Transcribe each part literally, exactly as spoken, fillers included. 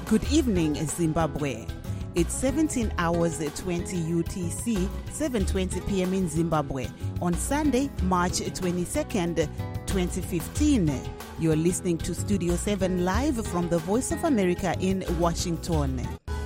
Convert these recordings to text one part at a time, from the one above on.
Good evening, Zimbabwe. It's seventeen hours twenty U T C, seven twenty p.m. in Zimbabwe on Sunday, March twenty-second, twenty fifteen. You're listening to Studio seven live from the Voice of America in Washington.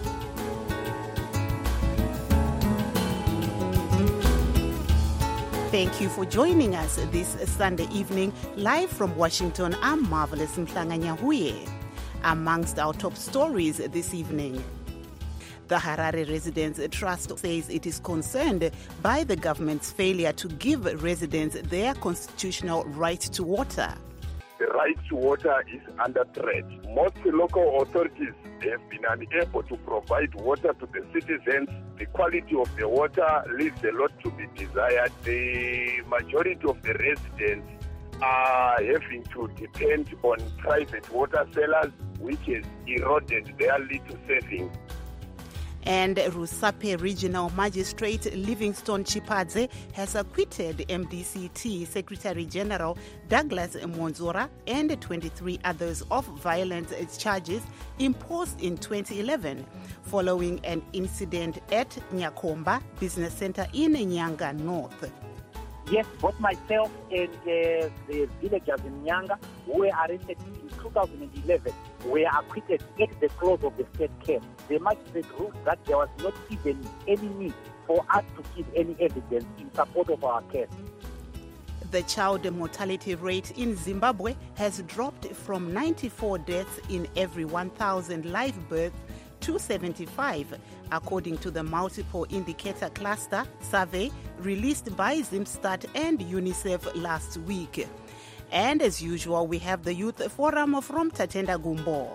Thank you for joining us this Sunday evening live from Washington. I'm Marvelous Mhlanganyahuye. Amongst our top stories this evening, the Harare Residents Trust says it is concerned by the government's failure to give residents their constitutional right to water. The right to water is under threat. Most local authorities have been unable to provide water to the citizens. The quality of the water leaves a lot to be desired. The majority of the residents are having to depend on private water sellers, which has eroded their little savings. And Rusape Regional Magistrate Livingstone Chipadze has acquitted M D C T Secretary General Douglas Monzora and twenty-three others of violent charges imposed in twenty eleven following an incident at Nyakomba Business Center in Nyanga North. Yes, both myself and uh, the villagers in Nyanga who were arrested in two thousand eleven were acquitted at the close of the state case. The magistrate ruled that there was not even any need for us to give any evidence in support of our case. The child mortality rate in Zimbabwe has dropped from ninety-four deaths in every one thousand live births to seventy-five, according to the Multiple Indicator Cluster survey released by Zimstat and UNICEF last week. And as usual, we have the Youth Forum from Tatenda Gumbo.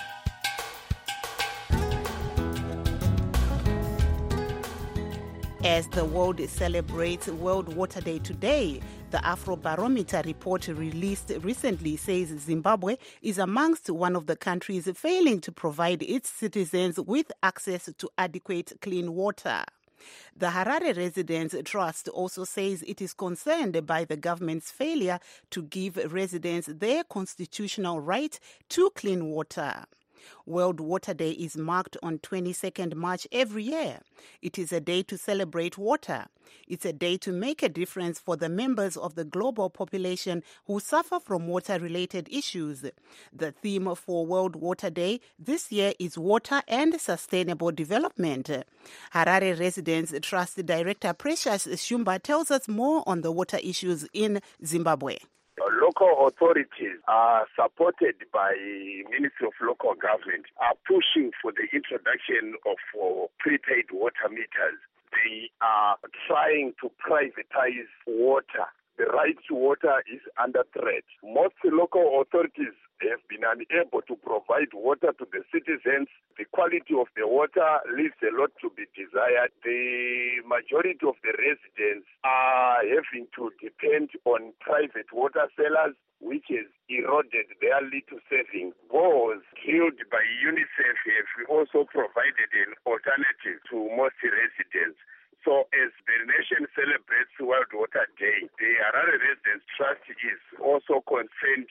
As the world celebrates World Water Day today, the Afrobarometer report released recently says Zimbabwe is amongst one of the countries failing to provide its citizens with access to adequate clean water. The Harare Residents Trust also says it is concerned by the government's failure to give residents their constitutional right to clean water. World Water Day is marked on twenty-second March every year. It is a day to celebrate water. It's a day to make a difference for the members of the global population who suffer from water-related issues. The theme for World Water Day this year is water and sustainable development. Harare Residents Trust Director Precious Shumba tells us more on the water issues in Zimbabwe. Local authorities are supported by Ministry of Local Government are pushing for the introduction of uh, prepaid water meters. They are trying to privatize water. The right to water is under threat. Most local authorities have been unable to provide water to the citizens. The quality of the water leaves a lot to be desired. The majority of the residents are having to depend on private water sellers, which has eroded their little savings. Boreholes drilled by UNICEF have also provided an alternative to most residents. So as the nation celebrates World Water Day, the Harare Residents Trust is also concerned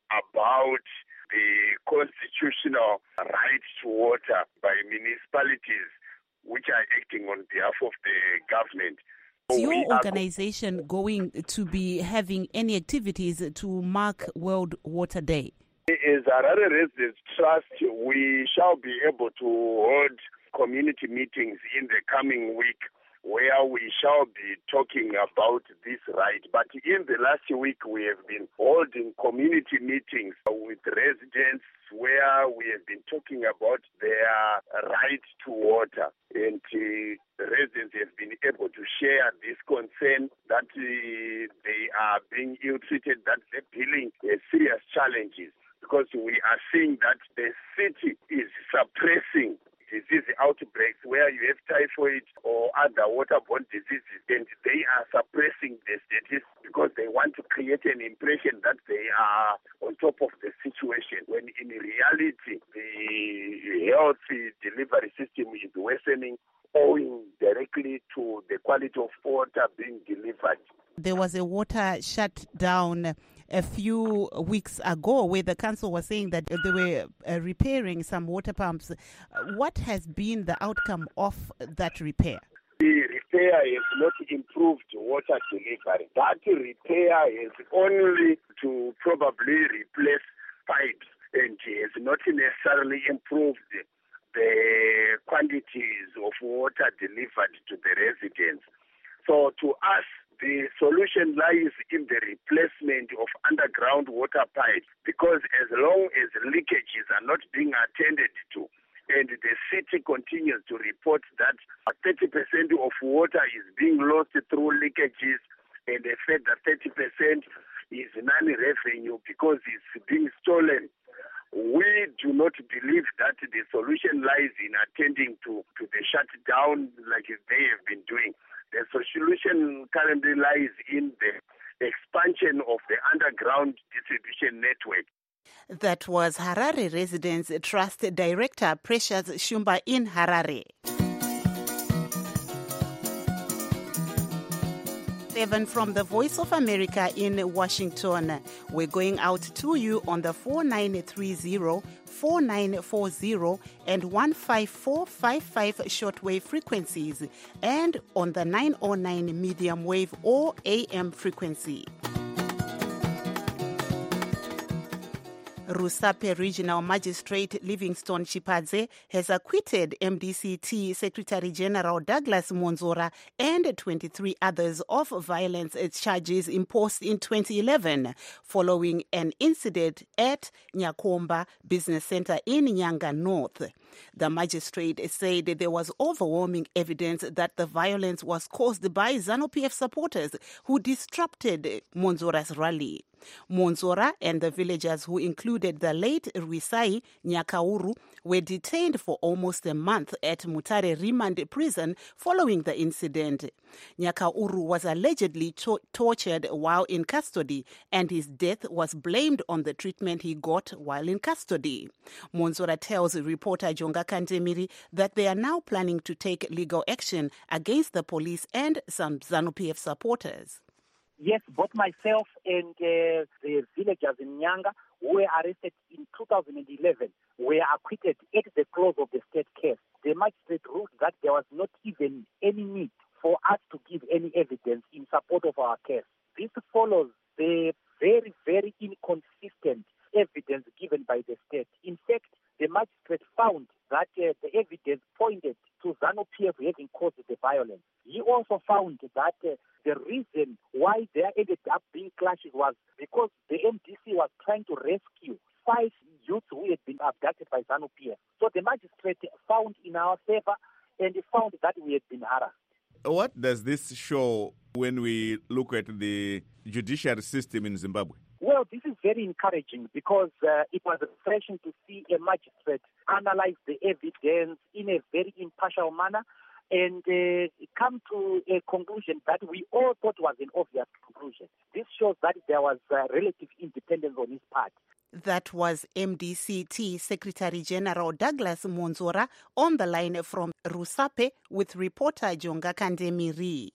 about the constitutional right to water by municipalities which are acting on behalf of the government. Is your organization going to be having any activities to mark World Water Day? As Harare Residents Trust, we shall be able to hold community meetings in the coming week where we shall be talking about this right. But in the last week, we have been holding community meetings with residents where we have been talking about their right to water. And uh, the residents have been able to share this concern that uh, they are being ill-treated, that they're dealing with serious challenges, because we are seeing that the city is suppressing disease outbreaks where you have typhoid or other waterborne diseases, and they are suppressing the statistics because they want to create an impression that they are on top of the situation, when in reality the health delivery system is worsening owing directly to the quality of water being delivered. There was a water shutdown a few weeks ago where the council was saying that they were uh, repairing some water pumps. What has been the outcome of that repair? The repair has not improved water delivery. That repair is only to probably replace pipes and has not necessarily improved the quantities of water delivered to the residents. So to us, the solution lies in the replacement of underground water pipes, because as long as leakages are not being attended to, and the city continues to report that thirty percent of water is being lost through leakages, and the fact that thirty percent is non-revenue because it's being stolen. We do not believe that the solution lies in attending to, to the shutdown like they have been doing. The solution currently lies in the expansion of the underground distribution network. That was Harare Residents Trust Director Precious Shumba in Harare. Seven from the Voice of America in Washington. We're going out to you on the four nine three zero, four nine four zero and one five four five five shortwave frequencies, and on the nine oh nine medium wave or A M frequency. Rusape Regional Magistrate Livingstone Chipadze has acquitted M D C T Secretary General Douglas Monzora and twenty-three others of violence charges imposed in twenty eleven following an incident at Nyakomba Business Center in Nyanga North. The magistrate said there was overwhelming evidence that the violence was caused by ZANU-P F supporters who disrupted Monzora's rally. Monzora and the villagers, who included the late Ruisai Nyakauru, were detained for almost a month at Mutare Remand Prison following the incident. Nyakauru was allegedly to- tortured while in custody, and his death was blamed on the treatment he got while in custody. Monzora tells reporter Jonga Kantemiri that they are now planning to take legal action against the police and some ZANU-P F supporters. Yes, both myself and uh, the villagers in Nyanga who were arrested in two thousand eleven were acquitted at the close of the state case. The magistrate ruled that there was not even any need for us to give any evidence in support of our case. This follows the very, very inconsistent evidence given by the state. In fact, the magistrate found that uh, the evidence pointed to ZANU-P F having caused the violence. He also found that uh, the reason why there ended up being clashes was because the M D C was trying to rescue five youths who had been abducted by ZANU-P F. So the magistrate found in our favor, and he found that we had been harassed. What does this show when we look at the judiciary system in Zimbabwe? Well, this is very encouraging because uh, it was refreshing to see a magistrate analyze the evidence in a very impartial manner and uh, come to a conclusion that we all thought was an obvious conclusion. This shows that there was uh, relative independence on his part. That was M D C T Secretary General Douglas Monzora on the line from Rusape with reporter Jonga Kandemiri.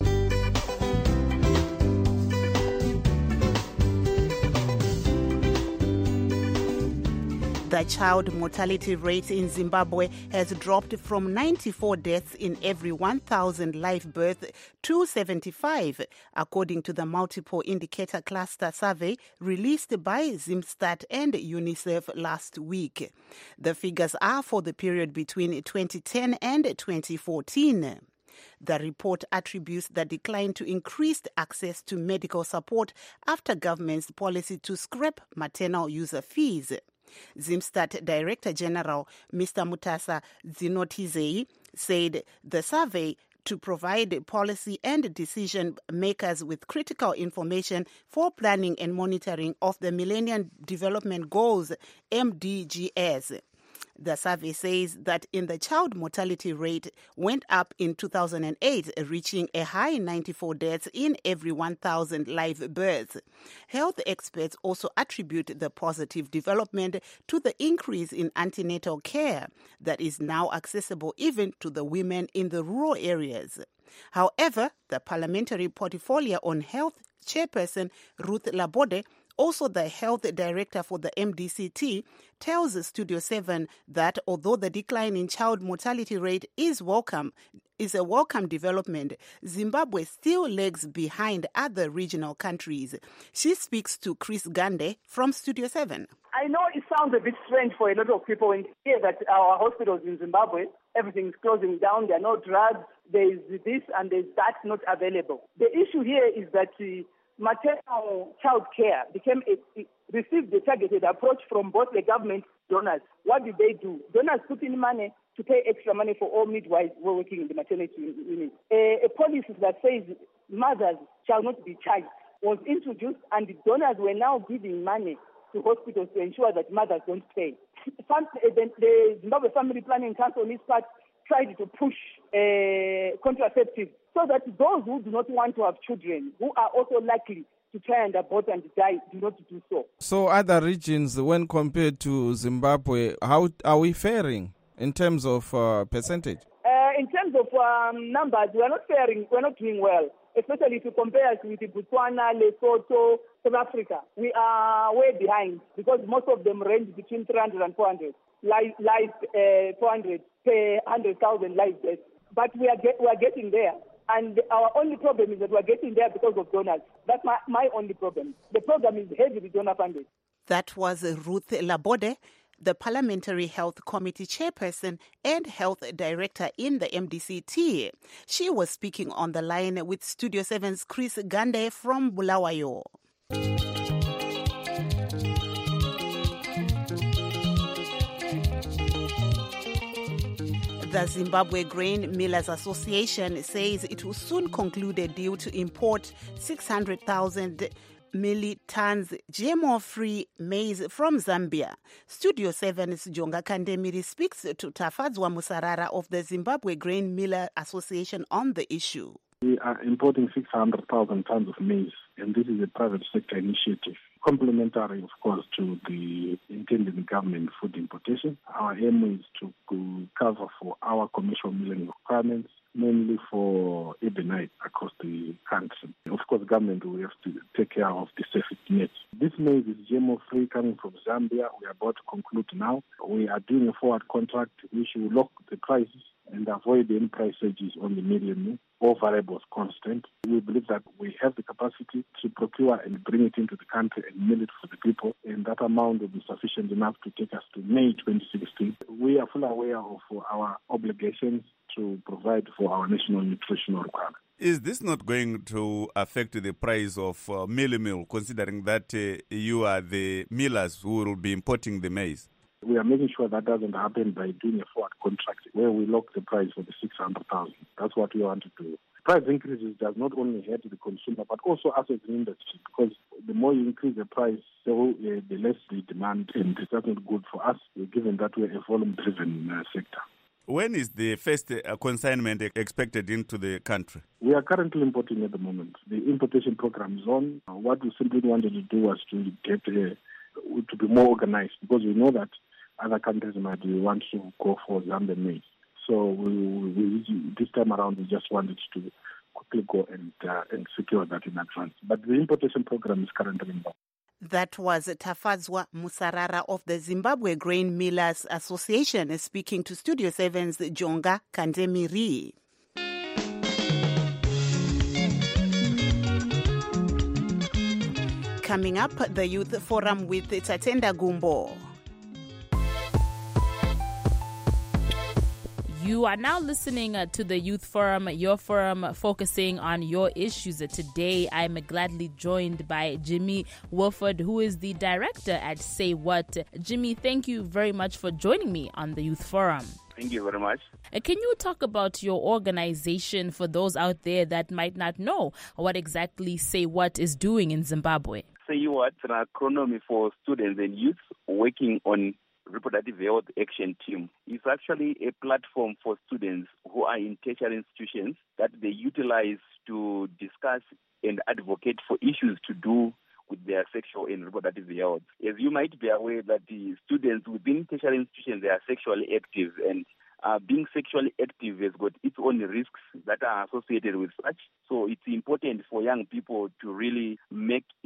The child mortality rate in Zimbabwe has dropped from ninety-four deaths in every one thousand live births to seventy-five, according to the Multiple Indicator Cluster Survey released by Zimstat and UNICEF last week. The figures are for the period between twenty ten and twenty fourteen. The report attributes the decline to increased access to medical support after government's policy to scrap maternal user fees. Zimstat Director General Mister Mutasa Zinotizei said the survey to provide policy and decision makers with critical information for planning and monitoring of the Millennium Development Goals, M D Gs. The survey says that in the child mortality rate went up in two thousand eight, reaching a high ninety-four deaths in every one thousand live births. Health experts also attribute the positive development to the increase in antenatal care that is now accessible even to the women in the rural areas. However, the Parliamentary Portfolio on Health Chairperson Ruth Labode Also, the health director for the M D C T tells Studio seven that although the decline in child mortality rate is welcome, is a welcome development, Zimbabwe still lags behind other regional countries. She speaks to Chris Gande from Studio seven. I know it sounds a bit strange for a lot of people when you hear that our hospitals in Zimbabwe, everything's closing down, there are no drugs, there is this and there is that not available. The issue here is that uh, maternal child care became a, received a targeted approach from both the government donors. What did they do? Donors put in money to pay extra money for all midwives who are working in the maternity unit. A, a policy that says mothers shall not be charged was introduced, and the donors were now giving money to hospitals to ensure that mothers don't pay. Some, the, the Zimbabwe Family Planning Council on its part tried to push uh, contraceptives so that those who do not want to have children, who are also likely to try and abort and die, do not do so. So other regions, when compared to Zimbabwe, how are we faring in terms of uh, percentage? Uh, in terms of um, numbers, we are not faring, we are not doing well, especially if you compare us with Botswana, Lesotho, South Africa. We are way behind because most of them range between three hundred and four hundred, live, live uh, four hundred per one hundred thousand live deaths. But we are, get, we are getting there. And our only problem is that we are getting there because of donors. That's my, my only problem. The program is heavily donor funded. That was Ruth Labode, the Parliamentary Health Committee chairperson and health director in the M D C T. She was speaking on the line with Studio seven's Chris Gande from Bulawayo. The Zimbabwe Grain Millers Association says it will soon conclude a deal to import six hundred thousand milli tons G M O-free maize from Zambia. Studio seven's Jonga Kandemiri speaks to Tafadzwa Musarara of the Zimbabwe Grain Miller Association on the issue. We are importing six hundred thousand tons of maize, and this is a private sector initiative, complementary, of course, to the intended government food importation. Our aim is to cover for our commercial milling requirements, mainly for ebonite across the country. Of course, government will have to take care of the safety nets. This maize is G M O-free coming from Zambia. We are about to conclude now. We are doing a forward contract which will lock the prices and avoid any price surges on the medium or variables constant. We believe that we have the capacity to procure and bring it into the country and mill it for the people, and that amount will be sufficient enough to take us to May twenty sixteen. We are fully aware of our obligations to provide for our national nutritional requirements. Is this not going to affect the price of uh, mealie meal, considering that uh, you are the millers who will be importing the maize? We are making sure that doesn't happen by doing a forward contract where we lock the price for the six hundred thousand. That's what we want to do. Price increases does not only hurt the consumer, but also us as an industry, because the more you increase the price, so, uh, the less the demand, and it's not good for us, given that we're a volume-driven uh, sector. When is the first uh, consignment expected into the country? We are currently importing at the moment. The importation program is on. Uh, what we simply wanted to do was to get uh, to be more organized, because we know that other countries might want to go for Zambian maize. So we, we, this time around, we just wanted to quickly go and uh, and secure that in advance. But the importation program is currently involved. That was Tafadzwa Musarara of the Zimbabwe Grain Millers Association speaking to Studio seven's Jonga Kandemiri. Coming up, the Youth Forum with Tatenda Gumbo. You are now listening uh, to the Youth Forum, your forum focusing on your issues. Uh, today, I'm gladly joined by Jimmy Wilford, who is the director at Say What. Jimmy, thank you very much for joining me on the Youth Forum. Thank you very much. Uh, can you talk about your organization for those out there that might not know what exactly Say What is doing in Zimbabwe? Say What is an acronym for students and youth working on Reproductive Health Action Team. It's actually a platform for students who are in tertiary institutions that they utilize to discuss and advocate for issues to do with their sexual and reproductive health. As you might be aware that the students within tertiary institutions, they are sexually active, and uh, being sexually active has got its own risks that are associated with such. So it's important for young people to really make informed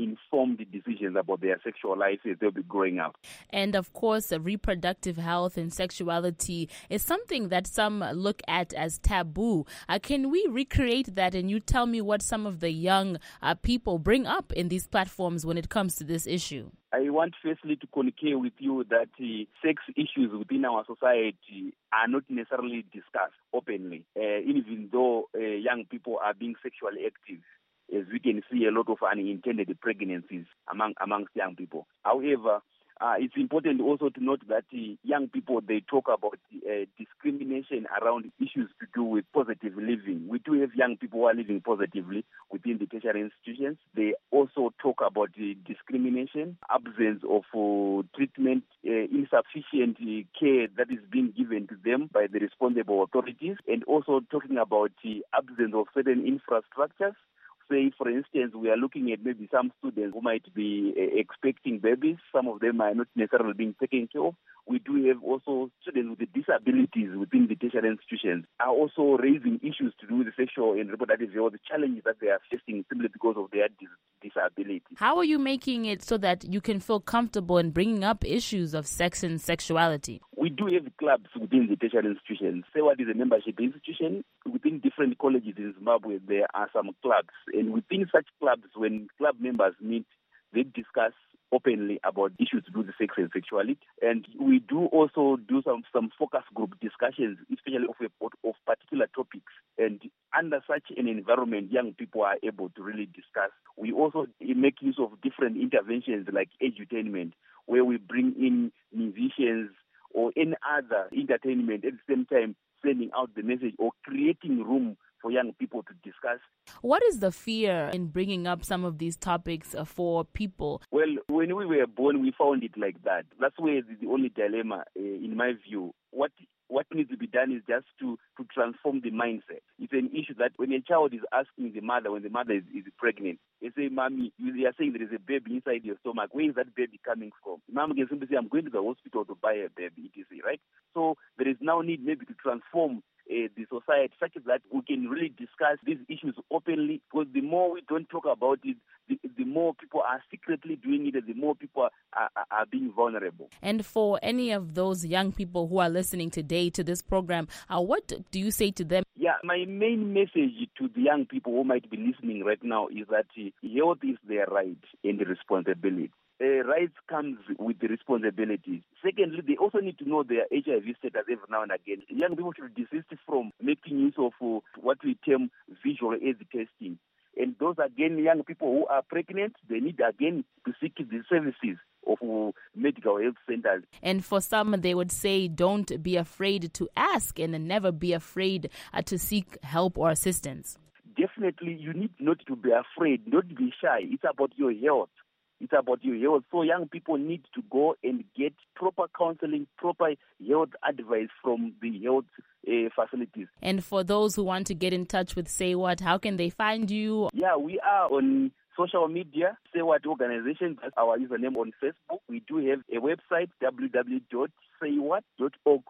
informed decisions about their sexual lives as they'll be growing up. And of course, reproductive health and sexuality is something that some look at as taboo. Uh, can we recreate that, and you tell me what some of the young uh, people bring up in these platforms when it comes to this issue? I want firstly to concur with you that uh, sex issues within our society are not necessarily discussed openly, uh, even though uh, young people are being sexually active. As we can see, a lot of unintended pregnancies among amongst young people. However, uh, it's important also to note that uh, young people, they talk about uh, discrimination around issues to do with positive living. We do have young people who are living positively within the tertiary institutions. They also talk about the discrimination, absence of uh, treatment, uh, insufficient uh, care that is being given to them by the responsible authorities, and also talking about the absence of certain infrastructures. Say, for instance, we are looking at maybe some students who might be uh, expecting babies. Some of them are not necessarily being taken care of. We do have also students with disabilities within the tertiary institutions are also raising issues to do with sexual and reproductive health, the challenges that they are facing simply because of their dis- disability. How are you making it so that you can feel comfortable in bringing up issues of sex and sexuality? We do have clubs within the tertiary institutions. SEWAT is a membership institution. Within different colleges in Zimbabwe, there are some clubs. And within such clubs, when club members meet, they discuss openly about issues to do with sex and sexuality. And we do also do some, some focus group discussions, especially of, a, of particular topics. And under such an environment, young people are able to really discuss. We also make use of different interventions like edutainment, where we bring in musicians or any other entertainment at the same time sending out the message or creating room for young people to discuss. What is the fear in bringing up some of these topics for people? Well, when we were born, we found it like that. That's where the only dilemma, uh, in my view. What what needs to be done is just to, to transform the mindset. It's an issue that when a child is asking the mother, when the mother is, is pregnant, they say, Mommy, you are saying there is a baby inside your stomach. Where is that baby coming from? Mom can simply say, I'm going to the hospital to buy a baby, et cetera, right? So there is now need maybe to transform Uh, the society such that we can really discuss these issues openly, because the more we don't talk about it, the, the more people are secretly doing it, and the more people are, are, are being vulnerable. And for any of those young people who are listening today to this program, uh, what do you say to them? Yeah, my main message to the young people who might be listening right now is that uh, health is their right and responsibility. Uh, rights comes with the responsibilities. Secondly, they also need to know their H I V status every now and again. Young people should desist from making use of uh, what we term visual AIDS testing. And those, again, young people who are pregnant, they need, again, to seek the services of uh, medical health centers. And for some, they would say, don't be afraid to ask and never be afraid uh, to seek help or assistance. Definitely, you need not to be afraid, not to be shy. It's about your health. It's about your health. So young people need to go and get proper counseling, proper health advice from the health uh, facilities. And for those who want to get in touch with SEWAT, how can they find you? Yeah, we are on social media, SEWAT Organization. That's our username on Facebook. We do have a website, w w w dot sewat dot org.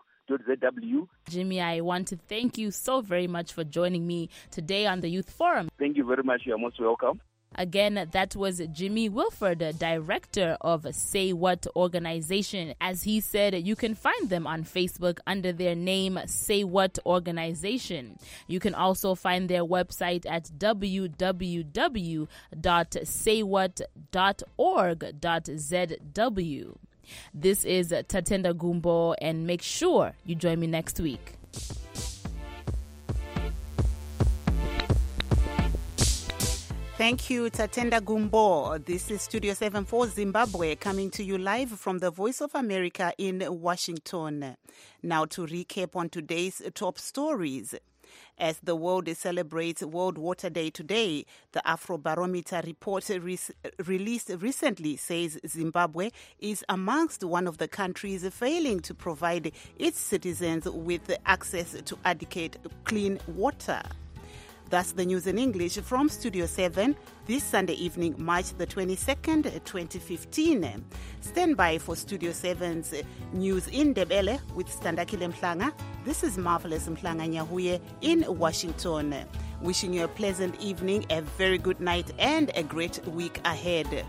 Jimmy, I want to thank you so very much for joining me today on the Youth Forum. Thank you very much. You are most welcome. Again, that was Jimmy Wilford, director of SEWAT Organization. As he said, you can find them on Facebook under their name, SEWAT Organization. You can also find their website at w w w dot sewat dot org dot z w. This is Tatenda Gumbo, and make sure you join me next week. Thank you, Tatenda Gumbo. This is Studio seven for Zimbabwe, coming to you live from the Voice of America in Washington. Now to recap on today's top stories. As the world celebrates World Water Day today, the Afrobarometer report re- released recently says Zimbabwe is amongst one of the countries failing to provide its citizens with access to adequate clean water. That's the news in English from Studio seven this Sunday evening, March the twenty-second, twenty fifteen. Stand by for Studio seven's news in Ndebele with Standakile Mhlanga. This is Marvelous Mhlanga Nyahuye in Washington. Wishing you a pleasant evening, a very good night, and a great week ahead.